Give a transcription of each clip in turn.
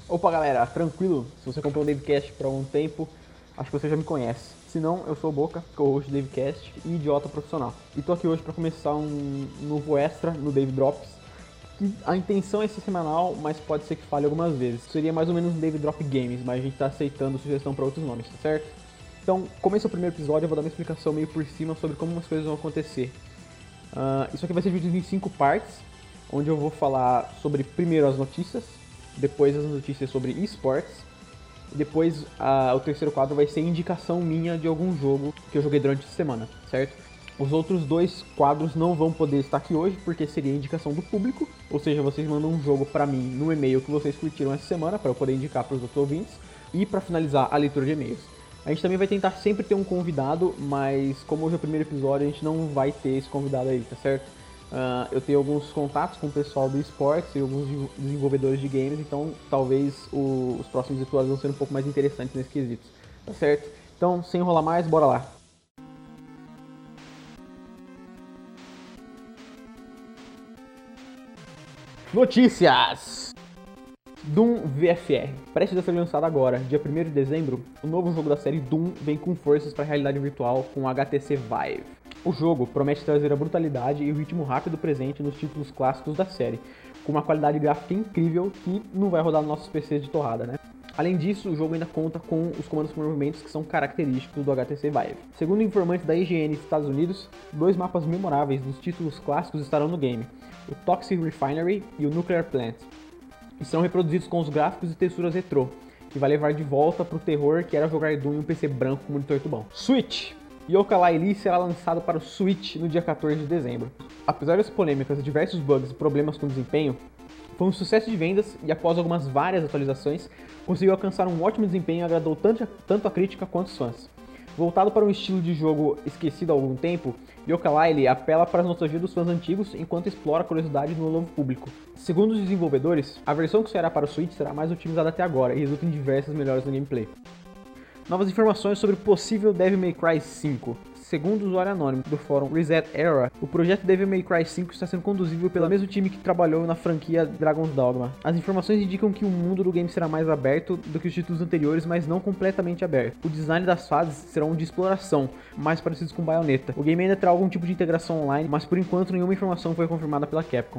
Opa galera, tranquilo? Se você comprou o Davecast por algum tempo, acho que você já me conhece. Se não, eu sou o Boca, co-host do Davecast e idiota profissional. E tô aqui hoje para começar um novo extra no Dave Drops. Que a intenção é ser semanal, mas pode ser que falhe algumas vezes. Seria mais ou menos um Dave Drop Games, mas a gente tá aceitando sugestão para outros nomes, tá certo? Então, começa o primeiro episódio, eu vou dar uma explicação meio por cima sobre como as coisas vão acontecer. Isso aqui vai ser dividido em 5 partes, onde eu vou falar sobre primeiro as notícias, depois as notícias sobre esportes, e depois o terceiro quadro vai ser indicação minha de algum jogo que eu joguei durante a semana, certo? Os outros dois quadros não vão poder estar aqui hoje, porque seria indicação do público, ou seja, vocês mandam um jogo pra mim no e-mail que vocês curtiram essa semana, para eu poder indicar para os outros ouvintes, e para finalizar a leitura de e-mails. A gente também vai tentar sempre ter um convidado, mas como hoje é o primeiro episódio, a gente não vai ter esse convidado aí, tá certo? Eu tenho alguns contatos com o pessoal do esportes e alguns desenvolvedores de games, então talvez os próximos episódios vão ser um pouco mais interessantes nesse quesito, tá certo? Então, sem enrolar mais, bora lá! Notícias! Doom VFR. Prestes a ser lançado agora, dia 1º de dezembro, o novo jogo da série Doom vem com forças para a realidade virtual com o HTC Vive. O jogo promete trazer a brutalidade e o ritmo rápido presente nos títulos clássicos da série, com uma qualidade gráfica incrível que não vai rodar nos nossos PCs de torrada, né? Além disso, o jogo ainda conta com os comandos por movimentos que são característicos do HTC Vive. Segundo informantes da IGN dos Estados Unidos, 2 mapas memoráveis dos títulos clássicos estarão no game, o Toxic Refinery e o Nuclear Plant, e serão reproduzidos com os gráficos e texturas retrô, que vai levar de volta pro terror que era jogar Doom em um PC branco com monitor tubão. Switch! Yooka-Laylee será lançado para o Switch no dia 14 de dezembro. Apesar das polêmicas e diversos bugs e problemas com desempenho, foi um sucesso de vendas e após algumas várias atualizações, conseguiu alcançar um ótimo desempenho e agradou tanto a crítica quanto os fãs. Voltado para um estilo de jogo esquecido há algum tempo, Yooka-Laylee apela para a nostalgia dos fãs antigos enquanto explora a curiosidade do novo público. Segundo os desenvolvedores, a versão que sairá para o Switch será mais otimizada até agora e resulta em diversas melhoras no gameplay. Novas informações sobre o possível Devil May Cry 5. Segundo o usuário anônimo do fórum Reset Era, o projeto Devil May Cry 5 está sendo conduzido pelo mesmo time que trabalhou na franquia Dragon's Dogma. As informações indicam que o mundo do game será mais aberto do que os títulos anteriores, mas não completamente aberto. O design das fases serão de exploração, mais parecidos com Bayonetta. O game ainda terá algum tipo de integração online, mas por enquanto nenhuma informação foi confirmada pela Capcom.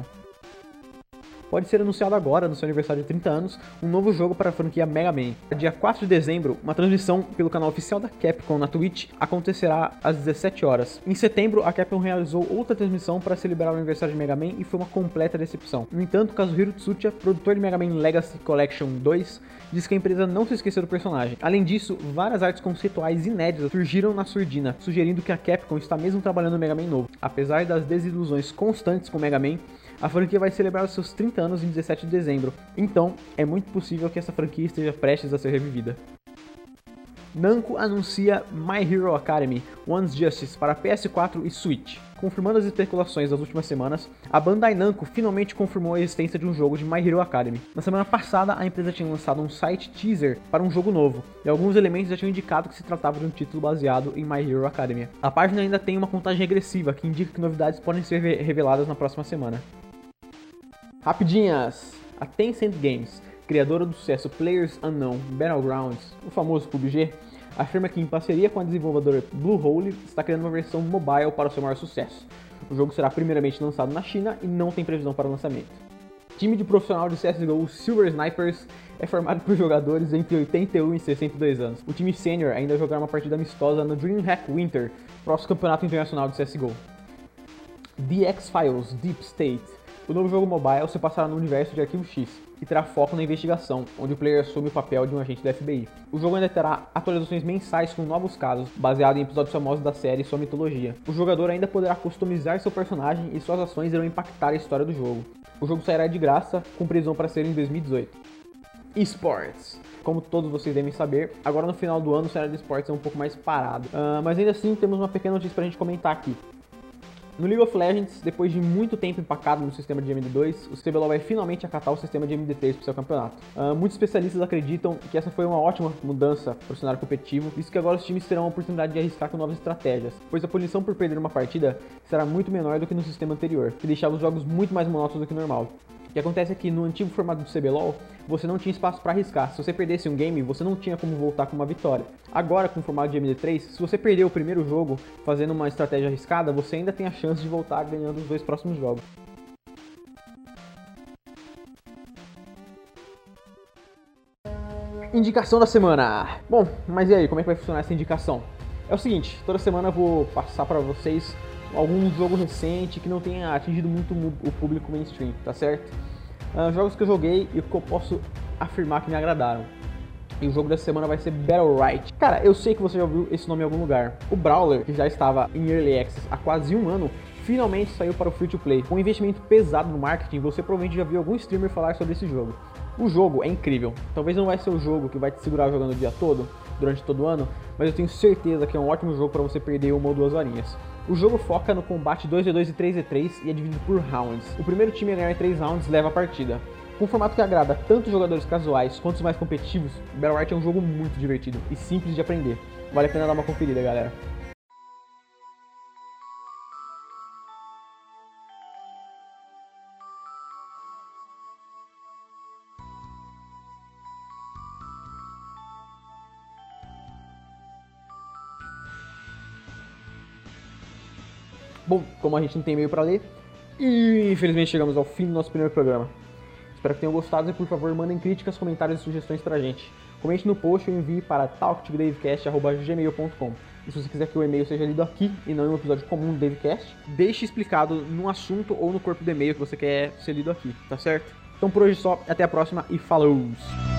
Pode ser anunciado agora, no seu aniversário de 30 anos, um novo jogo para a franquia Mega Man. Dia 4 de dezembro, uma transmissão pelo canal oficial da Capcom na Twitch acontecerá às 17 horas. Em setembro, a Capcom realizou outra transmissão para celebrar o aniversário de Mega Man e foi uma completa decepção. No entanto, Kazuhiro Tsuchiya, produtor de Mega Man Legacy Collection 2, diz que a empresa não se esqueceu do personagem. Além disso, várias artes conceituais inéditas surgiram na surdina, sugerindo que a Capcom está mesmo trabalhando no Mega Man novo. Apesar das desilusões constantes com Mega Man, a franquia vai celebrar os seus 30 anos em 17 de dezembro, então é muito possível que essa franquia esteja prestes a ser revivida. Namco anuncia My Hero Academy One's Justice para PS4 e Switch. Confirmando as especulações das últimas semanas, a Bandai Namco finalmente confirmou a existência de um jogo de My Hero Academy. Na semana passada, a empresa tinha lançado um site teaser para um jogo novo, e alguns elementos já tinham indicado que se tratava de um título baseado em My Hero Academia. A página ainda tem uma contagem regressiva, que indica que novidades podem ser reveladas na próxima semana. Rapidinhas! A Tencent Games, criadora do sucesso PlayerUnknown Battlegrounds, o famoso PUBG, afirma que em parceria com a desenvolvedora Bluehole está criando uma versão mobile para o seu maior sucesso. O jogo será primeiramente lançado na China e não tem previsão para o lançamento. O time de profissional de CSGO Silver Snipers é formado por jogadores entre 81 e 62 anos. O time sênior ainda jogará uma partida amistosa no DreamHack Winter, próximo campeonato internacional de CSGO. The X-Files Deep State. O novo jogo mobile se passará no universo de Arquivo X, que terá foco na investigação, onde o player assume o papel de um agente da FBI. O jogo ainda terá atualizações mensais com novos casos, baseado em episódios famosos da série e sua mitologia. O jogador ainda poderá customizar seu personagem e suas ações irão impactar a história do jogo. O jogo sairá de graça, com previsão para ser em 2018. Esports. Como todos vocês devem saber, agora no final do ano o cenário de esportes é um pouco mais parado. Mas ainda assim temos uma pequena notícia pra gente comentar aqui. No League of Legends, depois de muito tempo empacado no sistema de MD2, o CBLOL vai finalmente acatar o sistema de MD3 para o seu campeonato. Muitos especialistas acreditam que essa foi uma ótima mudança para o cenário competitivo, visto que agora os times terão a oportunidade de arriscar com novas estratégias, pois a punição por perder uma partida será muito menor do que no sistema anterior, que deixava os jogos muito mais monótonos do que normal. que acontece é que no antigo formato do CBLOL, você não tinha espaço para arriscar. Se você perdesse um game, você não tinha como voltar com uma vitória. Agora, com o formato de MD3, se você perder o primeiro jogo fazendo uma estratégia arriscada, você ainda tem a chance de voltar ganhando os 2 próximos jogos. Indicação da semana. Bom, mas e aí, como é que vai funcionar essa indicação? É o seguinte, toda semana eu vou passar para vocês algum jogo recente que não tenha atingido muito o público mainstream, tá certo? Jogos que eu joguei e que eu posso afirmar que me agradaram. E o jogo dessa semana vai ser Battlerite. Cara, eu sei que você já ouviu esse nome em algum lugar. O Brawler, que já estava em Early Access há quase um ano, finalmente saiu para o Free to Play. Com um investimento pesado no marketing, você provavelmente já viu algum streamer falar sobre esse jogo. O jogo é incrível. Talvez não vai ser o jogo que vai te segurar jogando o dia todo, durante todo o ano, mas eu tenho certeza que é um ótimo jogo para você perder 1 ou 2 horinhas. O jogo foca no combate 2v2 e 3v3 e é dividido por rounds. O primeiro time a ganhar 3 rounds leva a partida. Com um formato que agrada tanto os jogadores casuais quanto os mais competitivos, Battlerite é um jogo muito divertido e simples de aprender. Vale a pena dar uma conferida, galera. Bom, como a gente não tem e-mail pra ler, e infelizmente chegamos ao fim do nosso primeiro programa. Espero que tenham gostado e por favor mandem críticas, comentários e sugestões pra gente. Comente no post ou envie para talktodavecast@gmail.com. E se você quiser que o e-mail seja lido aqui e não em um episódio comum do Davecast, deixe explicado num assunto ou no corpo do e-mail que você quer ser lido aqui, tá certo? Então por hoje só, até a próxima e falou!